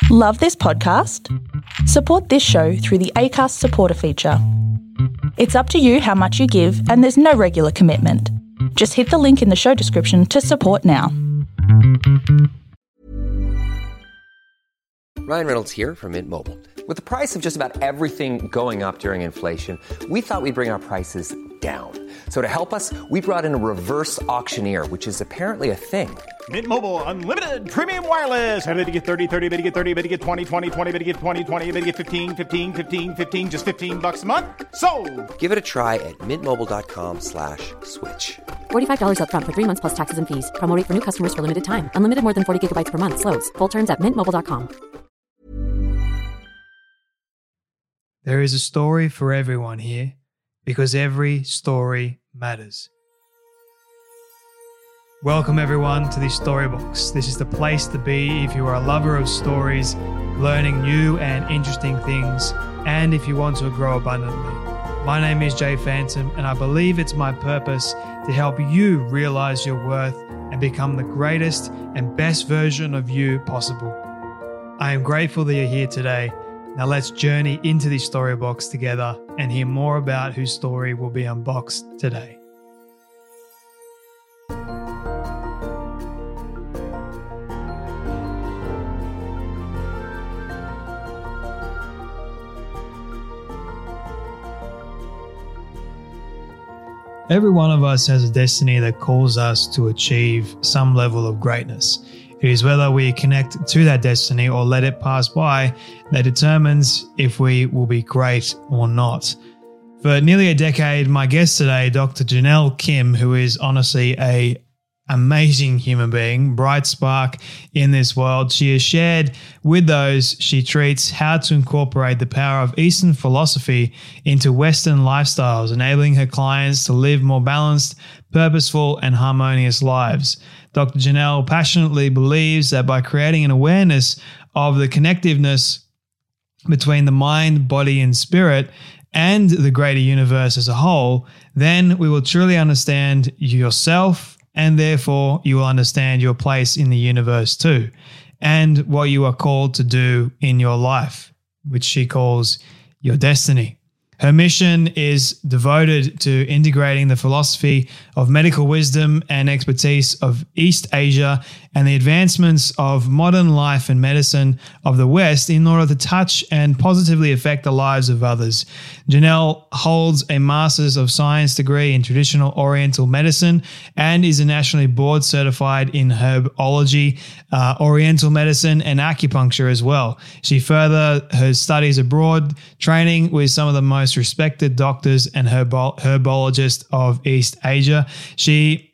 Love this podcast? Support this show through the Acast supporter feature. It's up to you how much you give, and there's no regular commitment. Just hit the link in the show description to support now. Ryan Reynolds here from Mint Mobile. With the price of just about everything going up during inflation, we thought we'd bring our prices down. So to help us, we brought in a reverse auctioneer, which is apparently a thing. Mint Mobile Unlimited Premium Wireless. How to get 30, 30, bit to get 30, bit to get 20, 20, 20, bit to get 20, 20, bit to get 15, 15, 15, 15, just $15 a month? Sold! Give it a try at mintmobile.com/switch. $45 up front for 3 months plus taxes and fees. Promo rate for new customers for limited time. Unlimited more than 40 gigabytes per month. Slows full terms at mintmobile.com. There is a story for everyone here because every story matters. Welcome everyone to the Storybox. This is the place to be if you are a lover of stories, learning new and interesting things, and if you want to grow abundantly. My name is Jay Phantom, and I believe it's my purpose to help you realize your worth and become the greatest and best version of you possible. I am grateful that you're here today. Now let's journey into the Storybox together and hear more about whose story will be unboxed today. Every one of us has a destiny that calls us to achieve some level of greatness. It is whether we connect to that destiny or let it pass by that determines if we will be great or not. For nearly a decade, my guest today, Dr. Janelle Kim, who is honestly an amazing human being, bright spark in this world, she has shared with those she treats how to incorporate the power of Eastern philosophy into Western lifestyles, enabling her clients to live more balanced, purposeful, and harmonious lives. Dr. Janelle passionately believes that by creating an awareness of the connectiveness between the mind, body, and spirit and the greater universe as a whole, then we will truly understand yourself, and therefore you will understand your place in the universe too, and what you are called to do in your life, which she calls your destiny. Her mission is devoted to integrating the philosophy of medical wisdom and expertise of East Asia and the advancements of modern life and medicine of the West in order to touch and positively affect the lives of others. Janelle holds a Master's of Science degree in Traditional Oriental Medicine and is a nationally board certified in herbology, Oriental medicine, and acupuncture as well. She furthered her studies abroad, training with some of the most respected doctors and herbologists of East Asia. She,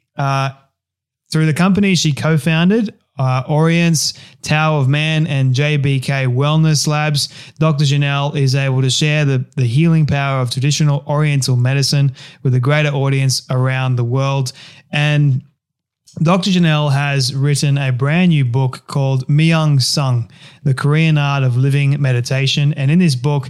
through the company she co-founded, Orient's Tao of Man and JBK Wellness Labs, Dr. Janelle is able to share the healing power of traditional Oriental medicine with a greater audience around the world. And Dr. Janelle has written a brand new book called Myung Sung, The Korean Art of Living Meditation. And in this book,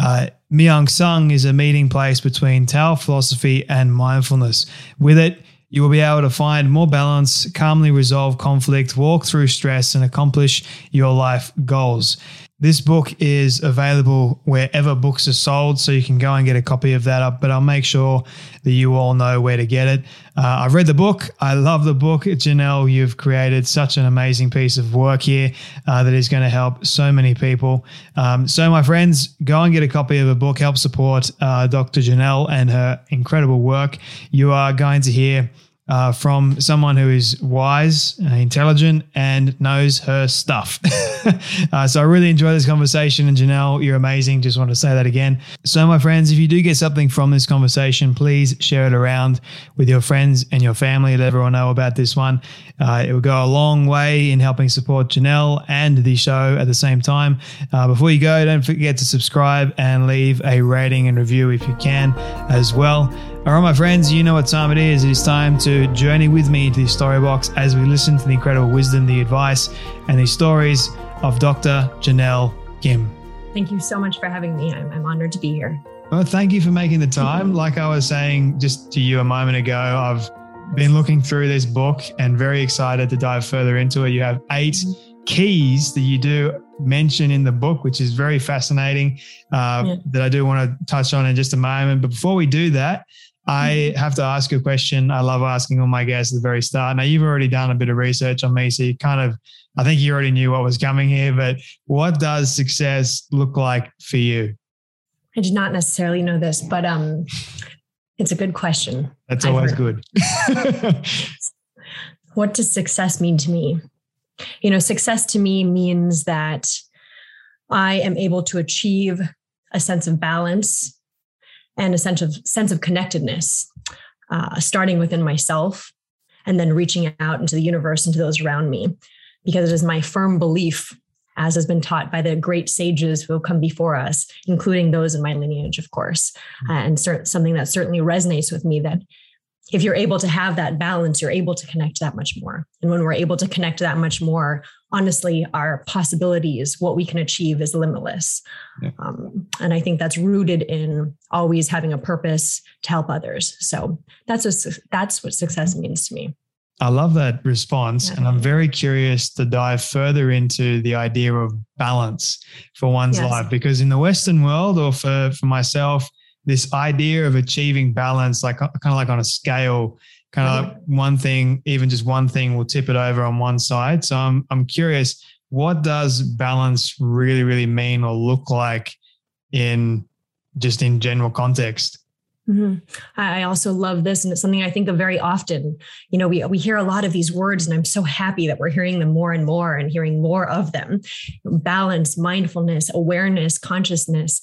Myung Sung is a meeting place between Tao philosophy and mindfulness. With it, you will be able to find more balance, calmly resolve conflict, walk through stress, and accomplish your life goals. This book is available wherever books are sold, so you can go and get a copy of that up, but I'll make sure that you all know where to get it. I've read the book. I love the book. Janelle, you've created such an amazing piece of work here that is going to help so many people. So my friends, go and get a copy of the book. Help support Dr. Janelle and her incredible work. You are going to hear from someone who is wise, intelligent, and knows her stuff. So I really enjoyed this conversation, and Janelle, you're amazing. Just want to say that again. So my friends, if you do get something from this conversation, please share it around with your friends and your family. Let everyone know about this one. It will go a long way in helping support Janelle and the show at the same time. Before you go, don't forget to subscribe and leave a rating and review if you can as well. All right, my friends, you know what time it is. It is time to journey with me into the Storybox as we listen to the incredible wisdom, the advice, and the stories of Dr. Janelle Kim. Thank you so much for having me. I'm honored to be here. Well, thank you for making the time. Like I was saying just to you a moment ago, I've been looking through this book and very excited to dive further into it. You have 8 keys that you do mention in the book, which is very fascinating, that I do want to touch on in just a moment. But before we do that, I have to ask you a question I love asking all my guests at the very start. Now, you've already done a bit of research on me, so you I think you already knew what was coming here, but what does success look like for you? I did not necessarily know this, but it's a good question. That's always good. What does success mean to me? Success to me means that I am able to achieve a sense of balance and a sense of connectedness, starting within myself and then reaching out into the universe and to those around me, because it is my firm belief, as has been taught by the great sages who have come before us, including those in my lineage, of course, and something that certainly resonates with me, that if you're able to have that balance, you're able to connect that much more. And when we're able to connect that much more, honestly, our possibilities, what we can achieve is limitless. Yeah. And I think that's rooted in always having a purpose to help others. So that's what success means to me. I love that response. And I'm very curious to dive further into the idea of balance for one's life, because in the Western world, or for myself, this idea of achieving balance, like kind of like on a scale, kind of like one thing, even just one thing will tip it over on one side. So I'm curious, what does balance really, really mean or look like in general context? Mm-hmm. I also love this. And it's something I think of very often. We hear a lot of these words, and I'm so happy that we're hearing them more and more and hearing more of them. Balance, mindfulness, awareness, consciousness.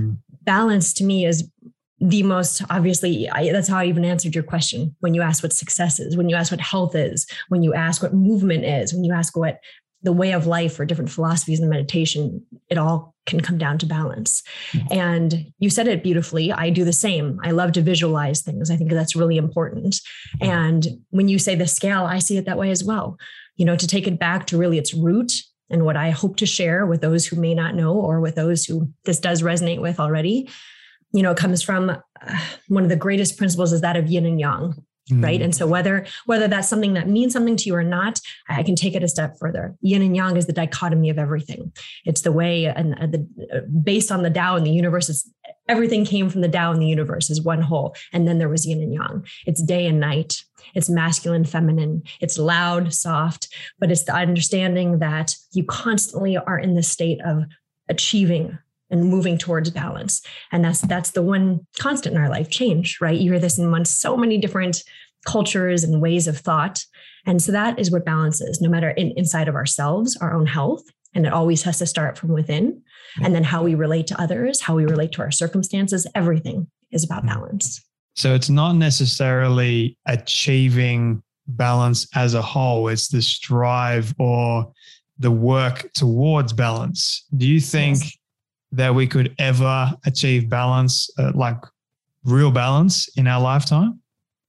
Balance to me is the most, obviously, that's how I even answered your question. When you ask what success is, when you ask what health is, when you ask what movement is, when you ask what the way of life or different philosophies and meditation, it all can come down to balance. And you said it beautifully. I do the same. I love to visualize things. I think that's really important. And when you say the scale, I see it that way as well. To take it back to really its root, and what I hope to share with those who may not know, or with those who this does resonate with already, it comes from one of the greatest principles is that of yin and yang. Right. And so whether that's something that means something to you or not, I can take it a step further. Yin and yang is the dichotomy of everything. It's the way, and based on the Tao in the universe, everything came from the Tao in the universe as one whole. And then there was yin and yang. It's day and night. It's masculine, feminine. It's loud, soft, but it's the understanding that you constantly are in this state of achieving and moving towards balance. And that's the one constant in our life, change, right? You hear this in so many different cultures and ways of thought. And so that is what balance is, no matter inside of ourselves, our own health. And it always has to start from within. And then how we relate to others, how we relate to our circumstances, everything is about balance. So it's not necessarily achieving balance as a whole. It's the strive or the work towards balance. Do you think that we could ever achieve balance, like real balance in our lifetime?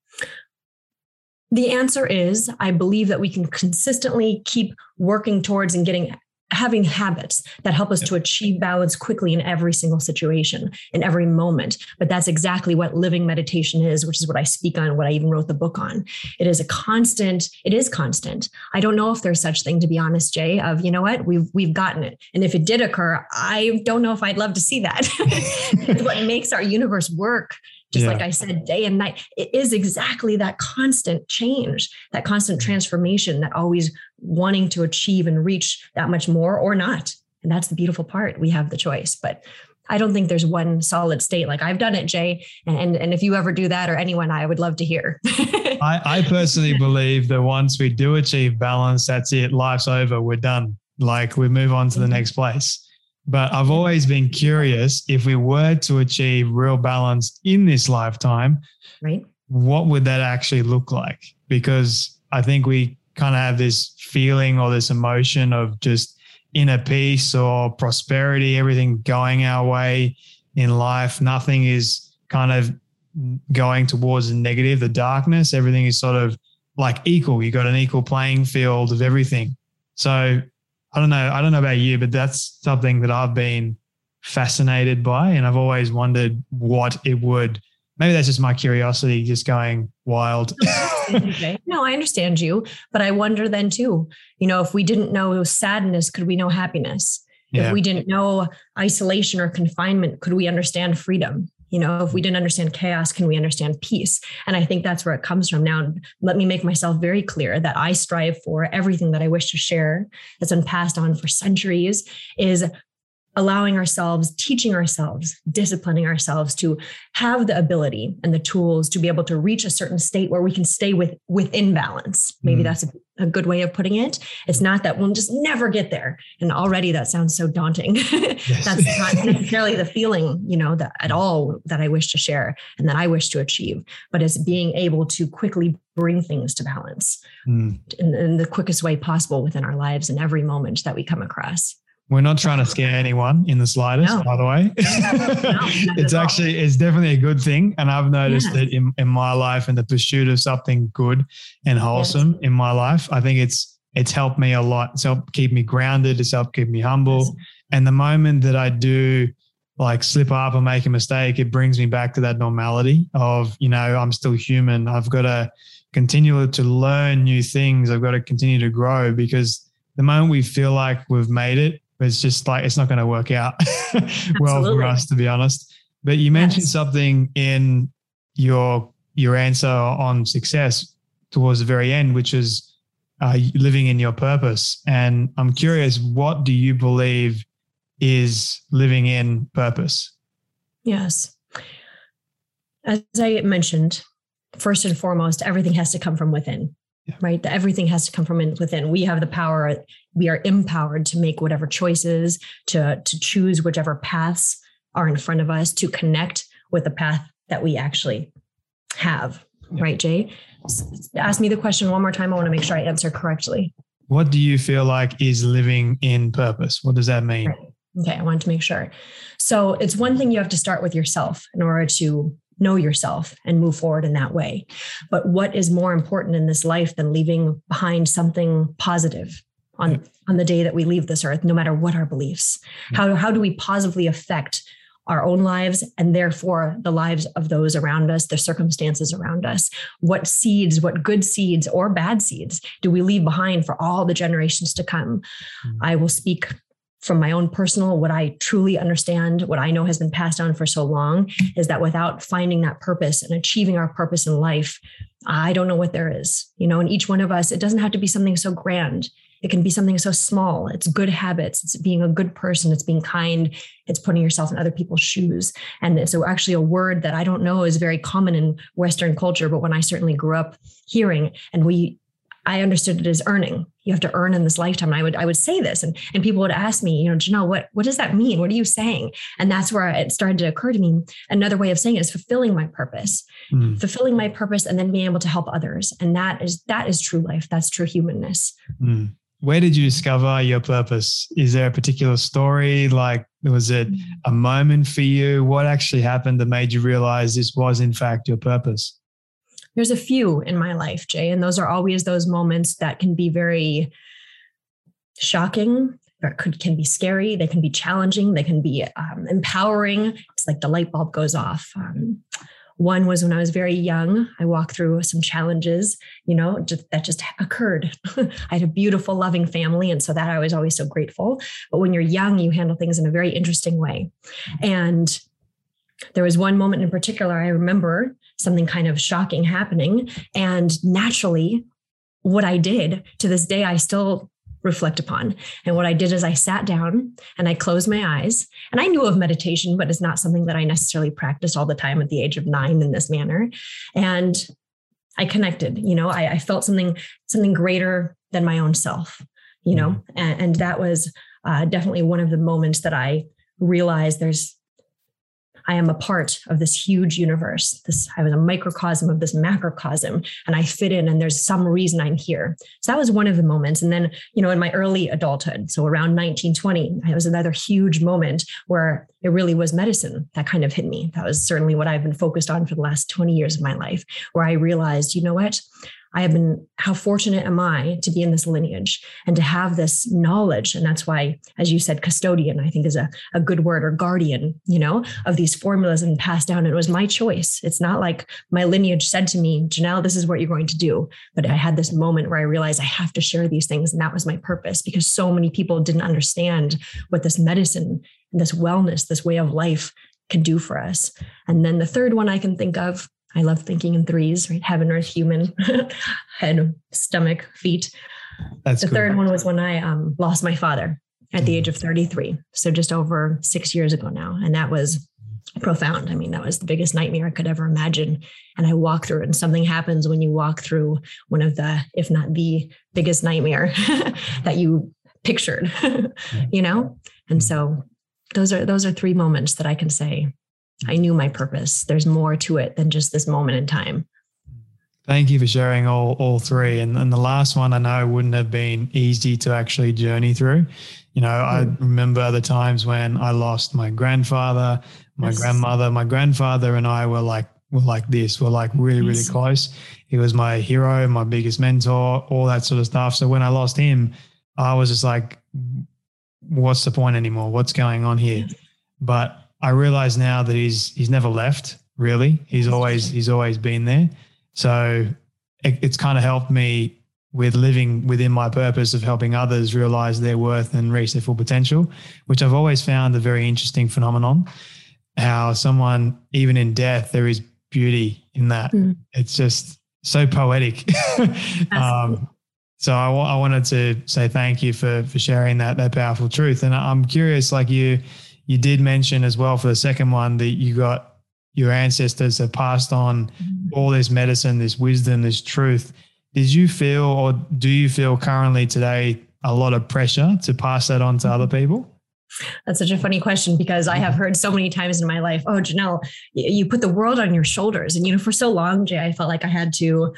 The answer is, I believe that we can consistently keep working towards and having habits that help us to achieve balance quickly in every single situation, in every moment. But that's exactly what living meditation is, which is what I speak on, what I even wrote the book on. It is constant. I don't know if there's such thing, to be honest, Jay, of, we've gotten it. And if it did occur, I don't know if I'd love to see that. What makes our universe work, just like I said, day and night, it is exactly that constant change, that constant transformation, that always wanting to achieve and reach that much more or not. And that's the beautiful part. We have the choice, but I don't think there's one solid state. Like I've done it, Jay. And if you ever do that, or anyone, I would love to hear. I personally believe that once we do achieve balance, that's it. Life's over. We're done. Like we move on to the next place. But I've always been curious, if we were to achieve real balance in this lifetime, right, what would that actually look like? Because I think we kind of have this feeling or this emotion of just inner peace or prosperity, everything going our way in life. Nothing is kind of going towards the negative, the darkness. Everything is sort of like equal. You got an equal playing field of everything. So I don't know about you, but that's something that I've been fascinated by. And I've always wondered what it would, maybe that's just my curiosity just going wild. No, I understand you, but I wonder then too, if we didn't know sadness, could we know happiness? If we didn't know isolation or confinement, could we understand freedom? If we didn't understand chaos, can we understand peace? And I think that's where it comes from. Now, let me make myself very clear that I strive for everything that I wish to share that's been passed on for centuries is allowing ourselves, teaching ourselves, disciplining ourselves to have the ability and the tools to be able to reach a certain state where we can stay within balance. Maybe that's a good way of putting it. It's not that we'll just never get there. And already that sounds so daunting. Yes. That's not necessarily the feeling, that at all that I wish to share and that I wish to achieve, but it's being able to quickly bring things to balance in the quickest way possible within our lives in every moment that we come across. We're not trying to scare anyone in the slightest, by the way. It's definitely a good thing. And I've noticed that in my life and the pursuit of something good and wholesome in my life, I think it's helped me a lot. It's helped keep me grounded. It's helped keep me humble. Yes. And the moment that I do like slip up or make a mistake, it brings me back to that normality of, I'm still human. I've got to continue to learn new things. I've got to continue to grow, because the moment we feel like we've made it, it's just like, it's not going to work out well for us, to be honest. But you mentioned something in your answer on success towards the very end, which is living in your purpose. And I'm curious, what do you believe is living in purpose? Yes. As I mentioned, first and foremost, everything has to come from within. Right? Everything has to come from within. We have the power. We are empowered to make whatever choices, to choose whichever paths are in front of us, to connect with the path that we actually have. Yeah. Right, Jay? Ask me the question one more time. I want to make sure I answer correctly. What do you feel like is living in purpose? What does that mean? Right. Okay, I wanted to make sure. So it's one thing, you have to start with yourself in order to know yourself and move forward in that way. But what is more important in this life than leaving behind something positive on the day that we leave this earth, no matter what our beliefs? How do we positively affect our own lives and therefore the lives of those around us, the circumstances around us? What seeds, what good seeds or bad seeds do we leave behind for all the generations to come? I will speak from my own personal, what I truly understand, what I know has been passed on for so long, is that without finding that purpose and achieving our purpose in life, I don't know what there is. And each one of us, it doesn't have to be something so grand. It can be something so small. It's good habits. It's being a good person. It's being kind. It's putting yourself in other people's shoes. And it's actually a word that I don't know is very common in Western culture, but when I certainly grew up hearing, and I understood it as earning. You have to earn in this lifetime. And I would say this, and people would ask me, Janelle, what does that mean? What are you saying? And that's where it started to occur to me. Another way of saying it is fulfilling my purpose, fulfilling my purpose, and then being able to help others. And that is true life. That's true humanness. Where did you discover your purpose? Is there a particular story? Like, was it a moment for you? What actually happened that made you realize this was in fact your purpose? There's a few in my life, Jay, and those are always those moments that can be very shocking, or can be scary. They can be challenging. They can be empowering. It's like the light bulb goes off. One was when I was very young. I walked through some challenges, that just occurred. I had a beautiful, loving family, and so that I was always so grateful. But when you're young, you handle things in a very interesting way. And there was one moment in particular, I remember something kind of shocking happening. And naturally, what I did to this day, I still reflect upon. And what I did is I sat down and I closed my eyes. And I knew of meditation, but it's not something that I necessarily practiced all the time at the age of 9 in this manner. And I connected, I felt something greater than my own self, and that was definitely one of the moments that I realized I am a part of this huge universe. I was a microcosm of this macrocosm, and I fit in, and there's some reason I'm here. So that was one of the moments. And then, in my early adulthood, so around 1920, it was another huge moment where it really was medicine that kind of hit me. That was certainly what I've been focused on for the last 20 years of my life, where I realized, how fortunate am I to be in this lineage and to have this knowledge? And that's why, as you said, custodian, I think is a good word, or guardian, of these formulas and passed down. And it was my choice. It's not like my lineage said to me, Janelle, this is what you're going to do. But I had this moment where I realized I have to share these things. And that was my purpose, because so many people didn't understand what this medicine and this wellness, this way of life can do for us. And then the third one I can think of, I love thinking in threes, right? Heaven, earth, human, head, stomach, feet. That's the cool. third one was when I lost my father at the age of 33. So just over 6 years ago now. And that was profound. I mean, that was the biggest nightmare I could ever imagine. And I walked through it, and something happens when you walk through one of the, if not the biggest nightmare that you pictured, And so those are three moments that I can say, I knew my purpose. There's more to it than just this moment in time. Thank you for sharing all three. And the last one, I know wouldn't have been easy to actually journey through. I remember the times when I lost my grandfather, my grandmother. My grandfather and I were like this. We're like really, really close. He was my hero, my biggest mentor, all that sort of stuff. So when I lost him, I was just like, what's the point anymore? What's going on here? But I realize now that he's never left, really. He's always been there. So it's kind of helped me with living within my purpose of helping others realize their worth and reach their full potential, which I've always found a very interesting phenomenon, how someone, even in death, there is beauty in that. It's just so poetic. So I wanted to say thank you for sharing that powerful truth. And I'm curious, like you did mention as well for the second one that you got your ancestors have passed on all this medicine, this wisdom, this truth. Did you feel, or do you feel currently today, a lot of pressure to pass that on to other people? That's such a funny question, because I have heard so many times in my life, oh, Janelle, you put the world on your shoulders. And, for so long, Jay, I felt like I had to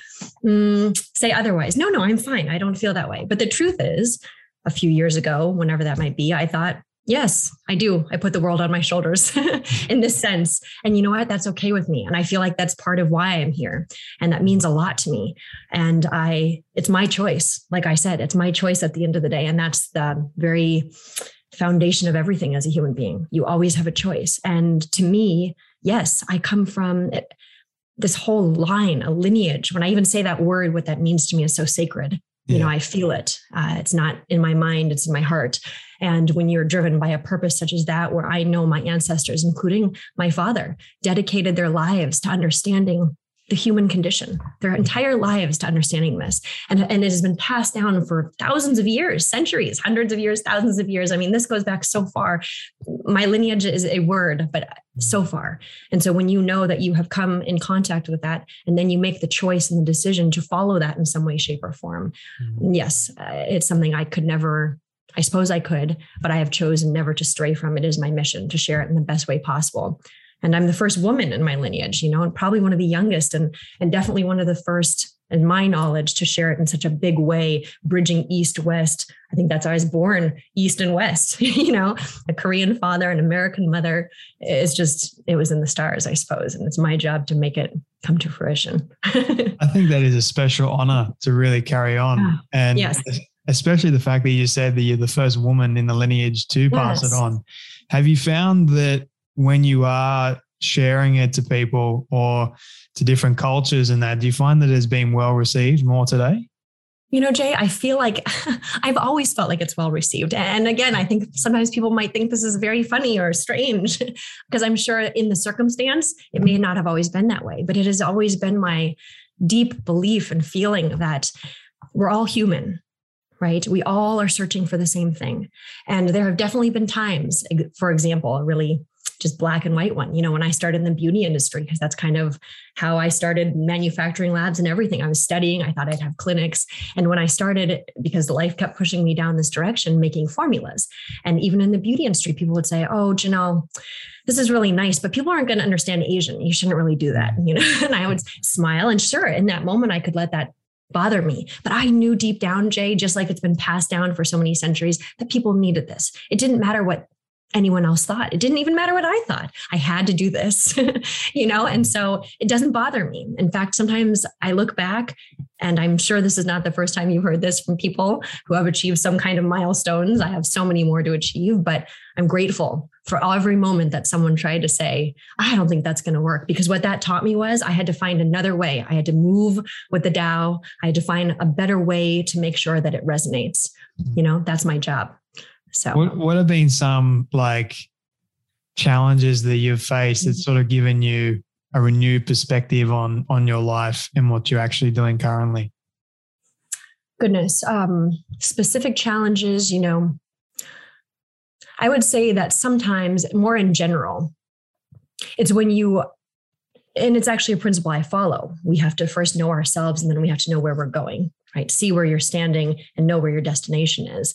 say otherwise. No, I'm fine. I don't feel that way. But the truth is, a few years ago, whenever that might be, I thought, yes, I do. I put the world on my shoulders in this sense. And you know what? That's okay with me. And I feel like that's part of why I'm here. And that means a lot to me. And it's my choice. Like I said, it's my choice at the end of the day. And that's the very foundation of everything as a human being. You always have a choice. And to me, yes, I come from this whole line, a lineage. When I even say that word, what that means to me is so sacred. Yeah. I feel it. It's not in my mind, it's in my heart. And when you're driven by a purpose such as that, where I know my ancestors, including my father, dedicated their lives to understanding the human condition, their entire lives to understanding this. And it has been passed down for thousands of years, centuries, hundreds of years, thousands of years. I mean, this goes back so far. My lineage is a word, but so far. And so when you know that you have come in contact with that, and then you make the choice and the decision to follow that in some way, shape, or form, yes, it's something I could never, I suppose I could, but I have chosen never to stray from. It is my mission to share it in the best way possible. And I'm the first woman in my lineage, and probably one of the youngest, and definitely one of the first, in my knowledge, to share it in such a big way, bridging East, West. I think that's how I was born, East and West, a Korean father, an American mother. It was in the stars, I suppose. And it's my job to make it come to fruition. I think that is a special honor to really carry on. And yes. Especially the fact that you said that you're the first woman in the lineage to pass it on. Have you found that when you are sharing it to people or to different cultures and that, do you find that it's been well received more today? Jay, I feel like I've always felt like it's well received. And again, I think sometimes people might think this is very funny or strange because I'm sure in the circumstance, it may not have always been that way, but it has always been my deep belief and feeling that we're all human. Right? We all are searching for the same thing. And there have definitely been times, for example, a really just black and white one, when I started in the beauty industry, because that's kind of how I started manufacturing labs and everything. I was studying, I thought I'd have clinics. And when I started, because life kept pushing me down this direction, making formulas. And even in the beauty industry, people would say, oh, Janelle, this is really nice, but people aren't going to understand Asian. You shouldn't really do that. And I would smile. And sure, in that moment, I could let that bother me. But I knew deep down, Jay, just like it's been passed down for so many centuries, that people needed this. It didn't matter what anyone else thought. It didn't even matter what I thought. I had to do this, and so it doesn't bother me. In fact, sometimes I look back And I'm sure this is not the first time you've heard this from people who have achieved some kind of milestones. I have so many more to achieve, but I'm grateful for every moment that someone tried to say, I don't think that's going to work. Because what that taught me was I had to find another way. I had to move with the Tao. I had to find a better way to make sure that it resonates. That's my job. So what have been some like challenges that you've faced that's sort of given you a renewed perspective on your life and what you're actually doing currently? Goodness. Specific challenges, I would say that sometimes more in general, it's when and it's actually a principle I follow. We have to first know ourselves, and then we have to know where we're going, right? See where you're standing and know where your destination is.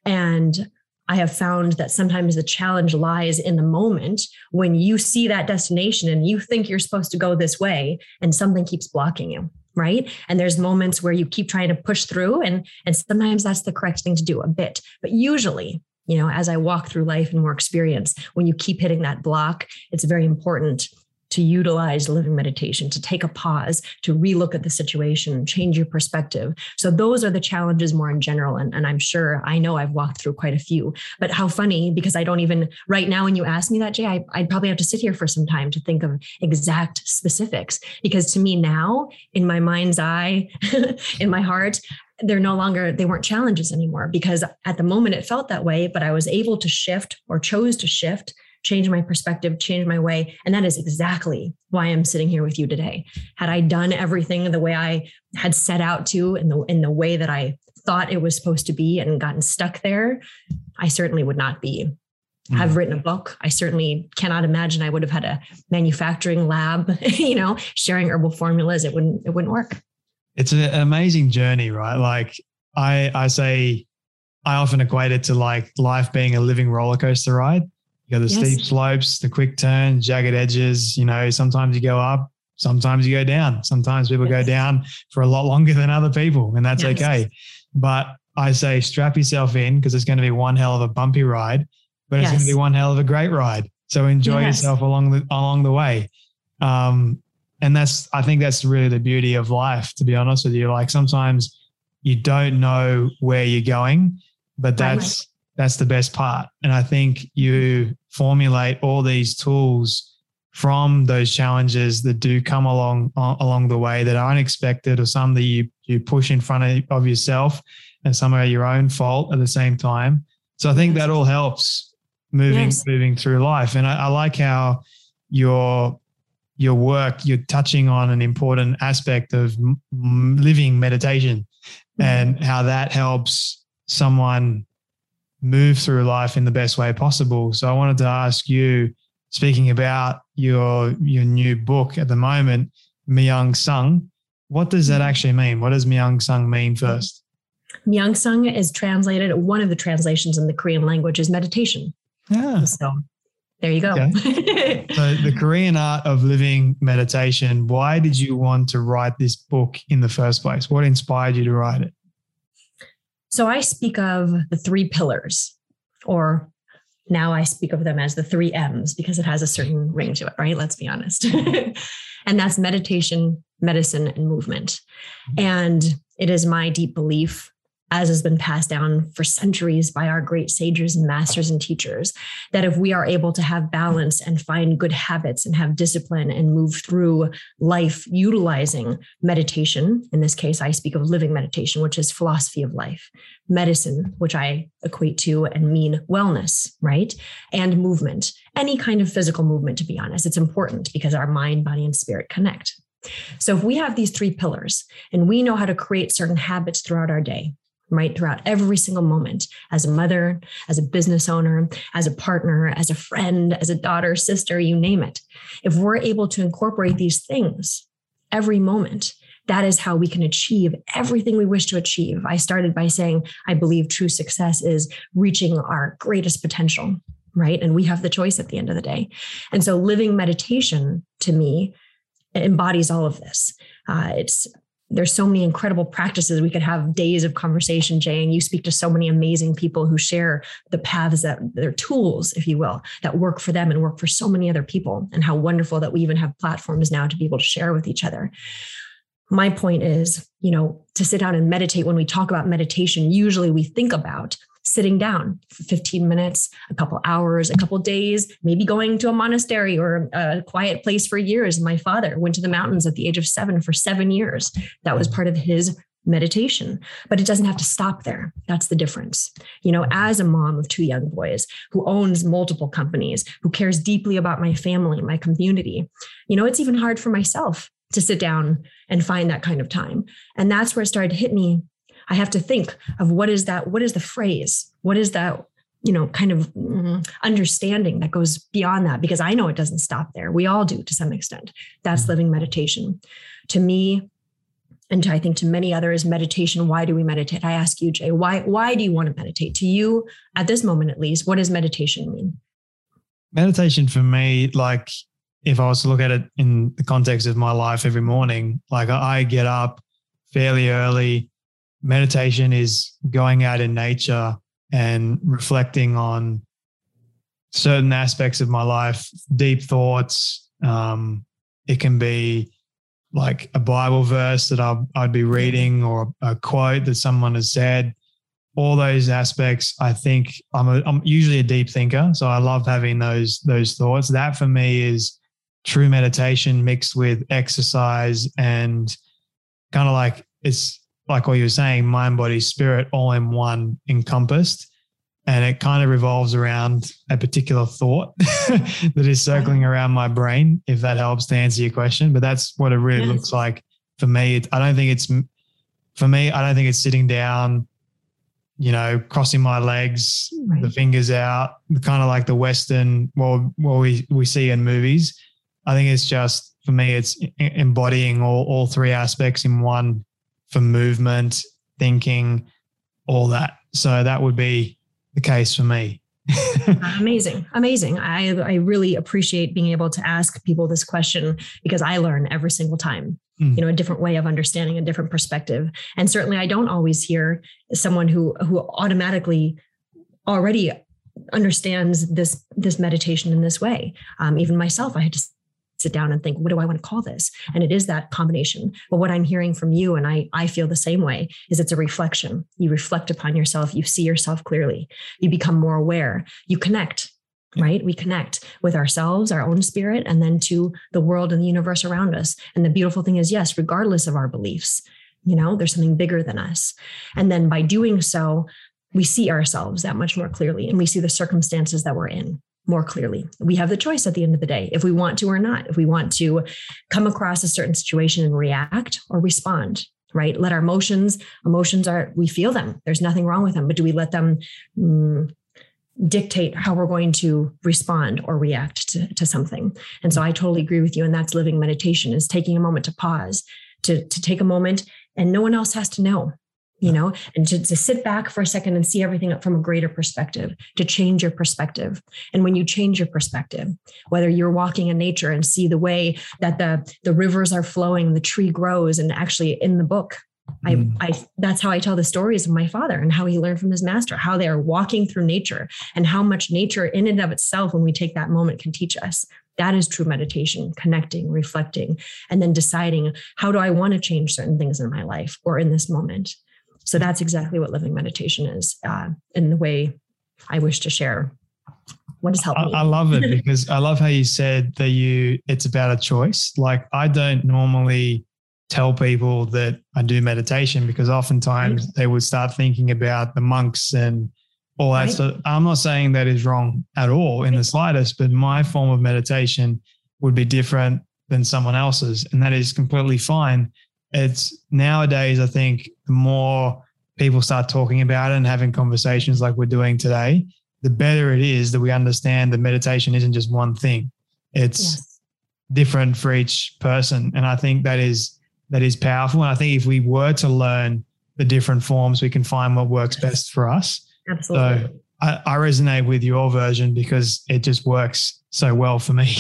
And I have found that sometimes the challenge lies in the moment when you see that destination and you think you're supposed to go this way and something keeps blocking you, right? And there's moments where you keep trying to push through, and sometimes that's the correct thing to do a bit. But usually, as I walk through life and more experience, when you keep hitting that block, it's very important to utilize living meditation, to take a pause, to relook at the situation, change your perspective. So those are the challenges more in general. And I'm sure, I know I've walked through quite a few, but how funny, because I don't even, right now when you ask me that, Jay, I'd probably have to sit here for some time to think of exact specifics, because to me now, in my mind's eye, in my heart, they weren't challenges anymore, because at the moment it felt that way, but I was able to shift, or chose to shift, change my perspective, change my way. And that is exactly why I'm sitting here with you today. Had I done everything the way I had set out to, in the way that I thought it was supposed to be, and gotten stuck there, I certainly would not be. I've written a book. I certainly cannot imagine I would have had a manufacturing lab, sharing herbal formulas. It wouldn't work. It's an amazing journey, right? Like I say, I often equate it to like life being a living roller coaster ride. You got the steep slopes, the quick turns, jagged edges. Sometimes you go up, sometimes you go down. Sometimes people go down for a lot longer than other people, and that's okay. But I say strap yourself in, because it's going to be one hell of a bumpy ride, but it's going to be one hell of a great ride. So enjoy yourself along the way. And I think that's really the beauty of life, to be honest with you. Like sometimes you don't know where you're going, but that's the best part. And I think you formulate all these tools from those challenges that do come along the way that are unexpected, or some that you push in front of yourself, and some are your own fault at the same time. So I think that all helps moving through life. And I like how your work, you're touching on an important aspect of living meditation, and how that helps someone move through life in the best way possible. So I wanted to ask you, speaking about your new book at the moment, Myung Sung, what does that actually mean? What does Myung Sung mean first? Myung Sung is translated, one of the translations in the Korean language is meditation. Yeah. So there you go. Okay. So the Korean art of living meditation, why did you want to write this book in the first place? What inspired you to write it? So I speak of the 3 pillars, or now I speak of them as the 3 M's, because it has a certain ring to it, right? Let's be honest. And that's meditation, medicine, and movement. And it is my deep belief, as has been passed down for centuries by our great sages and masters and teachers, that if we are able to have balance and find good habits and have discipline and move through life utilizing meditation, in this case, I speak of living meditation, which is philosophy of life, medicine, which I equate to and mean wellness, right? And movement, any kind of physical movement, to be honest. It's important because our mind, body, and spirit connect. So if we have these 3 pillars and we know how to create certain habits throughout our day, right, throughout every single moment, as a mother, as a business owner, as a partner, as a friend, as a daughter, sister, you name it. If we're able to incorporate these things every moment, that is how we can achieve everything we wish to achieve. I started by saying, I believe true success is reaching our greatest potential, right? And we have the choice at the end of the day. And so living meditation, to me, embodies all of this. There's so many incredible practices. We could have days of conversation, Jay, and you speak to so many amazing people who share the paths, that they're tools, if you will, that work for them and work for so many other people, and how wonderful that we even have platforms now to be able to share with each other. my point is, to sit down and meditate. When we talk about meditation, usually we think about sitting down for 15 minutes, a couple hours, a couple days, maybe going to a monastery or a quiet place for years. My father went to the mountains at the age of 7 for 7 years. That was part of his meditation, but it doesn't have to stop there. That's the difference. As a mom of 2 young boys who owns multiple companies, who cares deeply about my family, my community, it's even hard for myself to sit down and find that kind of time. And that's where it started to hit me. I have to think of what is the phrase? What is that, kind of understanding that goes beyond that? Because I know it doesn't stop there. We all do to some extent. That's living meditation. To me, and I think to many others, meditation, why do we meditate? I ask you, Jay, why do you want to meditate? To you, at this moment at least, what does meditation mean? Meditation for me, like if I was to look at it in the context of my life every morning, like I get up fairly early. Meditation is going out in nature and reflecting on certain aspects of my life, deep thoughts. It can be like a Bible verse that I'd be reading or a quote that someone has said. All those aspects, I think I'm usually a deep thinker, so I love having those thoughts. That for me is true meditation mixed with exercise and kind of like, it's like what you were saying, mind, body, spirit, all in one encompassed. And it kind of revolves around a particular thought that is circling around my brain, if that helps to answer your question. But that's what it really looks like for me. I don't think it's sitting down, crossing my legs, the fingers out, kind of like the Western, what we see in movies. I think it's just, for me, it's embodying all three aspects in one for movement, thinking, all that. So that would be the case for me. Amazing. I really appreciate being able to ask people this question because I learn every single time, a different way of understanding, a different perspective. And certainly I don't always hear someone who automatically already understands this meditation in this way. Even myself, I had to sit down and think, what do I want to call this? And it is that combination. But what I'm hearing from you, and I feel the same way, is it's a reflection. You reflect upon yourself. You see yourself clearly. You become more aware. You connect, right? We connect with ourselves, our own spirit, and then to the world and the universe around us. And the beautiful thing is, yes, regardless of our beliefs, there's something bigger than us. And then by doing so, we see ourselves that much more clearly, and we see the circumstances that we're in more clearly. We have the choice at the end of the day, if we want to or not, if we want to come across a certain situation and react or respond, right? Let our emotions we feel them. There's nothing wrong with them, but do we let them dictate how we're going to respond or react to something? And so I totally agree with you. And that's living meditation, is taking a moment to pause, to take a moment, and no one else has to know. And to sit back for a second and see everything from a greater perspective, to change your perspective. And when you change your perspective, whether you're walking in nature and see the way that the rivers are flowing, the tree grows, and actually in the book, that's how I tell the stories of my father and how he learned from his master, how they are walking through nature and how much nature in and of itself, when we take that moment, can teach us. That is true meditation, connecting, reflecting, and then deciding, how do I want to change certain things in my life or in this moment? So that's exactly what living meditation is, in the way I wish to share what has helped me. I love it because I love how you said that it's about a choice. Like, I don't normally tell people that I do meditation because oftentimes they would start thinking about the monks and all that stuff. I'm not saying that is wrong at all in the slightest, but my form of meditation would be different than someone else's, and that is completely fine. It's nowadays, I think, the more people start talking about it and having conversations like we're doing today, the better it is that we understand that meditation isn't just one thing. It's different for each person. And I think that is powerful. And I think if we were to learn the different forms, we can find what works best for us. Absolutely. So I resonate with your version because it just works so well for me.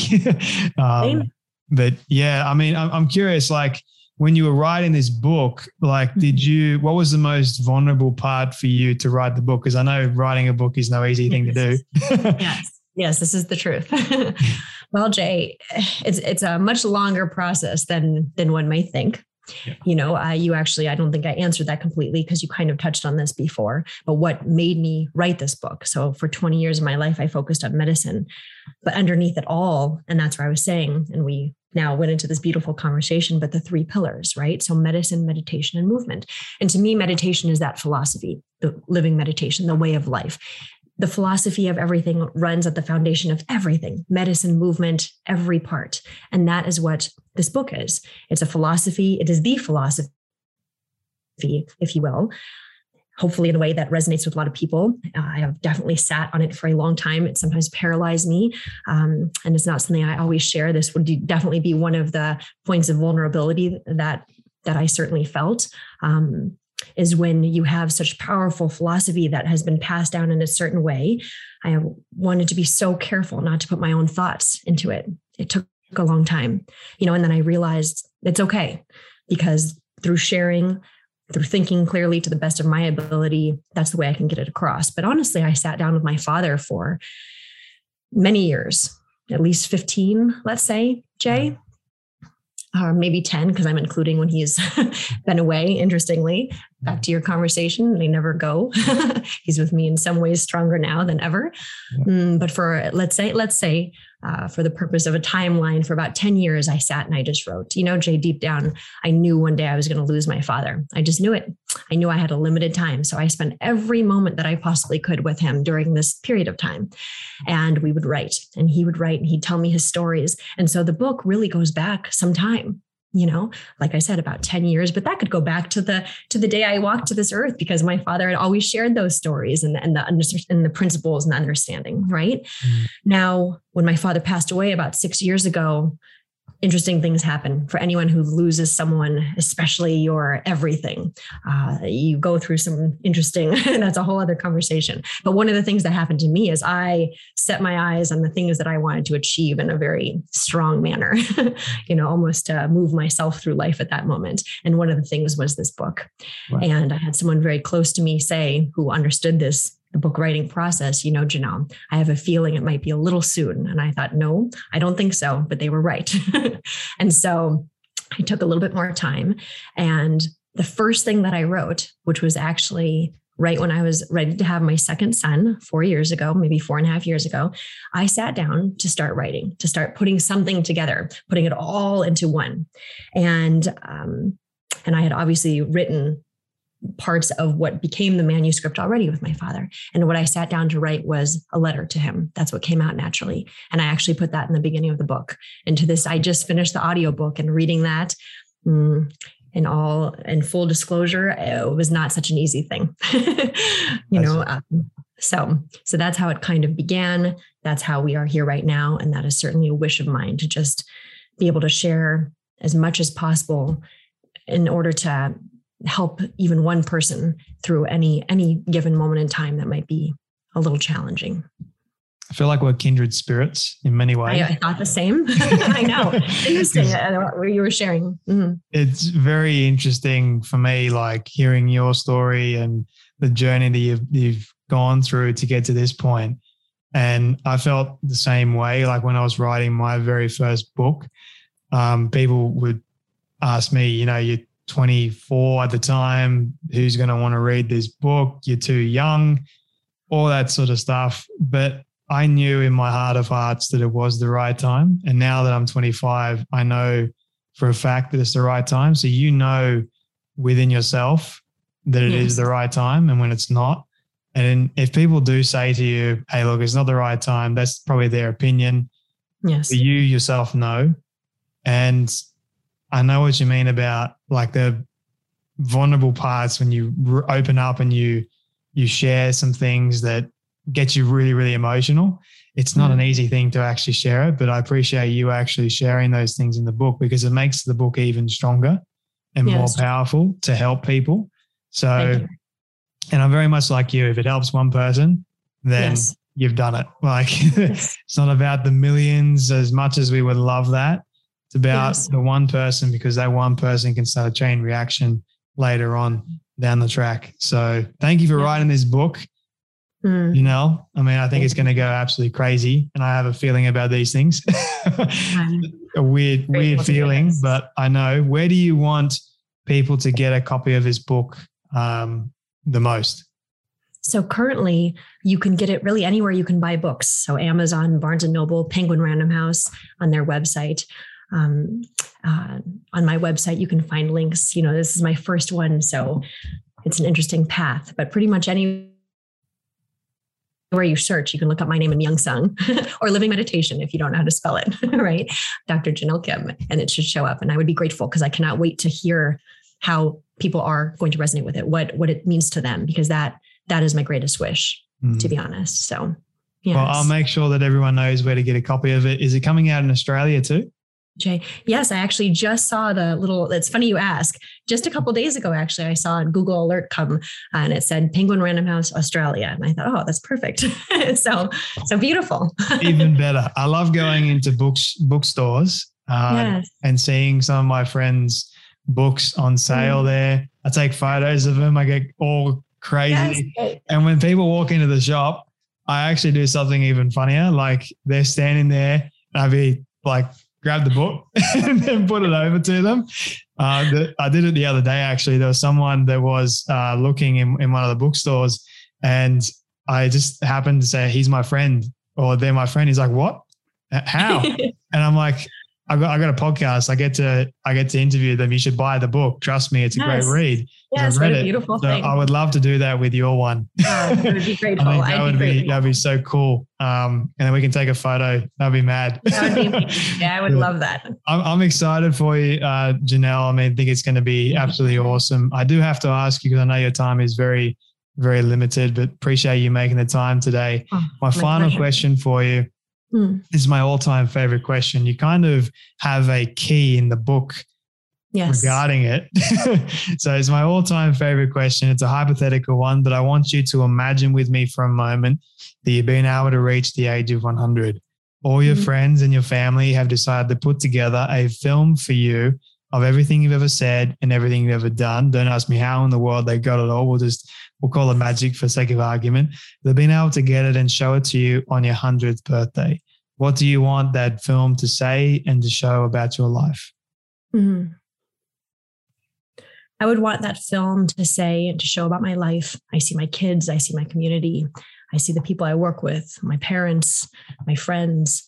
But yeah, I mean, I'm curious, like, when you were writing this book, like, what was the most vulnerable part for you to write the book? Because I know writing a book is no easy thing to do. Yes, this is the truth. Well, Jay, it's a much longer process than one may think. Yeah. You actually, I don't think I answered that completely because you kind of touched on this before, but what made me write this book? So for 20 years of my life, I focused on medicine, but underneath it all, and that's where I was saying, and we now went into this beautiful conversation, but the 3 pillars, right? So medicine, meditation, and movement. And to me, meditation is that philosophy, the living meditation, the way of life. The philosophy of everything runs at the foundation of everything, medicine, movement, every part. And that is what this book is. It's a philosophy. It is the philosophy, if you will, hopefully in a way that resonates with a lot of people. I have definitely sat on it for a long time. It sometimes paralyzed me. And it's not something I always share. This would definitely be one of the points of vulnerability that I certainly felt. Is when you have such powerful philosophy that has been passed down in a certain way. I wanted to be so careful not to put my own thoughts into it. It took a long time, and then I realized it's okay, because through sharing, through thinking clearly to the best of my ability, that's the way I can get it across. But honestly, I sat down with my father for many years, at least 15, let's say, Jay. Maybe 10, because I'm including when he's been away, interestingly. Back to your conversation, they never go. He's with me in some ways stronger now than ever. Yeah. But for, let's say, for the purpose of a timeline, for about 10 years, I sat and I just wrote. Jay, deep down, I knew one day I was going to lose my father. I just knew it. I knew I had a limited time. So I spent every moment that I possibly could with him during this period of time. And we would write, and he would write, and he'd tell me his stories. And so the book really goes back some time. Like I said, about 10 years, but that could go back to the day I walked to this earth, because my father had always shared those stories and the principles and the understanding. Right. Mm-hmm. Now, when my father passed away about 6 years ago, interesting things happen for anyone who loses someone, especially your everything. You go through some interesting, that's a whole other conversation. But one of the things that happened to me is I set my eyes on the things that I wanted to achieve in a very strong manner, almost to move myself through life at that moment. And one of the things was this book. Wow. And I had someone very close to me say, who understood the book writing process, Janelle, I have a feeling it might be a little soon. And I thought, no, I don't think so, but they were right. And so I took a little bit more time. And the first thing that I wrote, which was actually right when I was ready to have my second son 4 years ago, maybe 4.5 years ago, I sat down to start writing, to start putting something together, putting it all into one. And I had obviously written parts of what became the manuscript already with my father. And what I sat down to write was a letter to him. That's what came out naturally. And I actually put that in the beginning of the book. And to this, I just finished the audiobook, and reading that in full disclosure, it was not such an easy thing, So that's how it kind of began. That's how we are here right now. And that is certainly a wish of mine, to just be able to share as much as possible in order to help even one person through any given moment in time that might be a little challenging. I feel like we're kindred spirits in many ways. I thought the same. I know. Interesting what you were sharing. Mm-hmm. It's very interesting for me, like hearing your story and the journey that you've gone through to get to this point. And I felt the same way. Like when I was writing my very first book, people would ask me, you're 24 at the time, who's going to want to read this book? You're too young, all that sort of stuff. But I knew in my heart of hearts that it was the right time. And now that I'm 25, I know for a fact that it's the right time. So within yourself that it is the right time, and when it's not. And if people do say to you, hey, look, it's not the right time, that's probably their opinion. Yes. But you yourself know. And I know what you mean about like the vulnerable parts when you open up and you share some things that get you really, really emotional. It's not an easy thing to actually share it, but I appreciate you actually sharing those things in the book, because it makes the book even stronger and more powerful to help people. So, and I'm very much like you. If it helps one person, then you've done it. Like it's not about the millions as much as we would love that. It's about the one person, because that one person can start a chain reaction later on down the track. So thank you for writing this book. I think it's going to go absolutely crazy. And I have a feeling about these things, a weird feeling, but I know. Where do you want people to get a copy of this book the most? So currently you can get it really anywhere you can buy books. So Amazon, Barnes & Noble, Penguin Random House on their website. On my website, you can find links. This is my first one, so it's an interesting path, but pretty much anywhere you search, you can look up my name in Myung-Sung or Living Meditation if you don't know how to spell it, right? Dr. Janelle Kim, and it should show up. And I would be grateful because I cannot wait to hear how people are going to resonate with it, what it means to them, because that is my greatest wish, to be honest. So, yes. Well, I'll make sure that everyone knows where to get a copy of it. Is it coming out in Australia too? Jay, yes, I actually just saw it's funny you ask. Just a couple of days ago, actually, I saw a Google alert come and it said Penguin Random House, Australia. And I thought, oh, that's perfect. so beautiful. Even better. I love going into bookstores and seeing some of my friends' books on sale there. I take photos of them. I get all crazy. Yes. And when people walk into the shop, I actually do something even funnier. Like they're standing there and I'd be like, grab the book and then put it over to them. I did it the other day, actually. There was someone that was looking in one of the bookstores and I just happened to say, he's my friend or they're my friend. He's like, what? How? And I'm like, I got a podcast. I get to interview them. You should buy the book. Trust me, it's a great read. Yes, what a beautiful thing. I would love to do that with your one. It would be grateful. That'd be so cool. And then we can take a photo. That'd be mad. That would be amazing. Yeah, I would love that. I'm excited for you, Janelle. I think it's going to be absolutely awesome. I do have to ask you because I know your time is very, very limited, but appreciate you making the time today. My final question for you. This is my all-time favorite question. You kind of have a key in the book regarding it. So it's my all-time favorite question. It's a hypothetical one, but I want you to imagine with me for a moment that you've been able to reach the age of 100. All your friends and your family have decided to put together a film for you of everything you've ever said and everything you've ever done. Don't ask me how in the world they got it all. We'll call it magic for sake of argument. They've been able to get it and show it to you on your 100th birthday. What do you want that film to say and to show about your life? Mm-hmm. I would want that film to say and to show about my life. I see my kids. I see my community. I see the people I work with, my parents, my friends.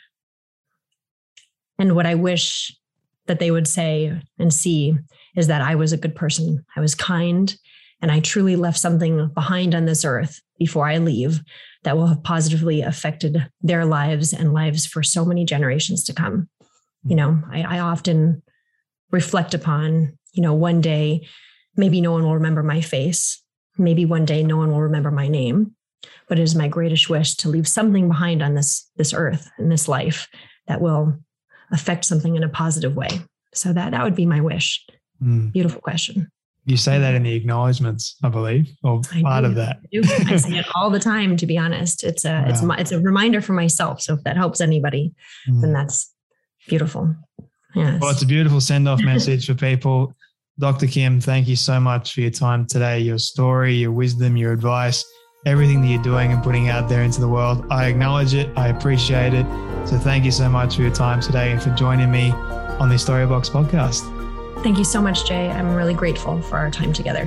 And what I wish that they would say and see is that I was a good person. I was kind, and I truly left something behind on this earth before I leave that will have positively affected their lives and lives for so many generations to come. I often reflect upon, one day, maybe no one will remember my face. Maybe one day no one will remember my name, but it is my greatest wish to leave something behind on this earth and this life that will affect something in a positive way. So that would be my wish. Beautiful question. You say that in the acknowledgements, I believe, or part of that. I say it all the time, to be honest. It's a reminder for myself. So if that helps anybody, then that's beautiful. Yes. Well, it's a beautiful send-off message for people. Dr. Kim, thank you so much for your time today, your story, your wisdom, your advice, everything that you're doing and putting out there into the world. I acknowledge it. I appreciate it. So thank you so much for your time today and for joining me on the Storybox podcast. Thank you so much, Jay. I'm really grateful for our time together.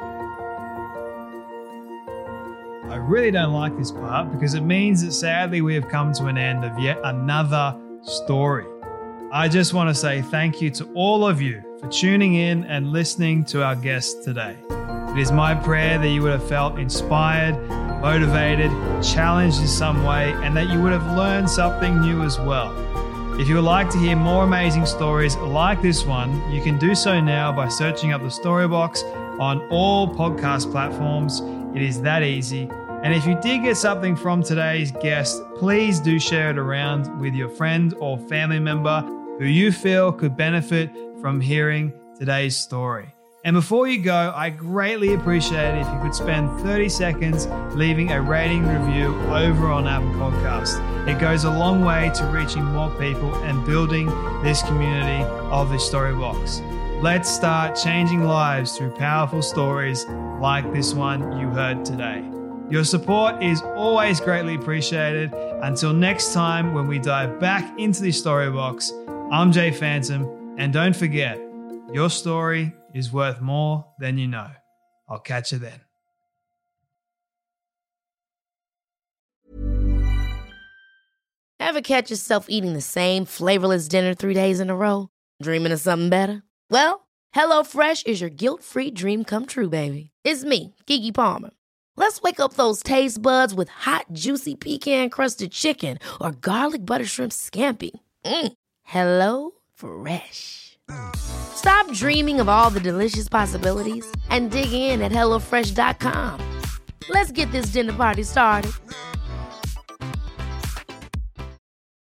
I really don't like this part because it means that sadly we have come to an end of yet another story. I just want to say thank you to all of you for tuning in and listening to our guest today. It is my prayer that you would have felt inspired, motivated, challenged in some way, and that you would have learned something new as well. If you would like to hear more amazing stories like this one, you can do so now by searching up the Storybox on all podcast platforms. It is that easy. And if you did get something from today's guest, please do share it around with your friend or family member who you feel could benefit from hearing today's story. And before you go, I greatly appreciate it if you could spend 30 seconds leaving a rating review over on Apple Podcasts. It goes a long way to reaching more people and building this community of the Storybox. Let's start changing lives through powerful stories like this one you heard today. Your support is always greatly appreciated. Until next time, when we dive back into the Storybox, I'm Jay Phantom, and don't forget, your story is worth more than you know. I'll catch you then. Ever catch yourself eating the same flavorless dinner 3 days in a row? Dreaming of something better? Well, HelloFresh is your guilt-free dream come true, baby. It's me, Keke Palmer. Let's wake up those taste buds with hot, juicy pecan-crusted chicken or garlic butter shrimp scampi. Hello Fresh. Stop dreaming of all the delicious possibilities and dig in at HelloFresh.com. Let's get this dinner party started.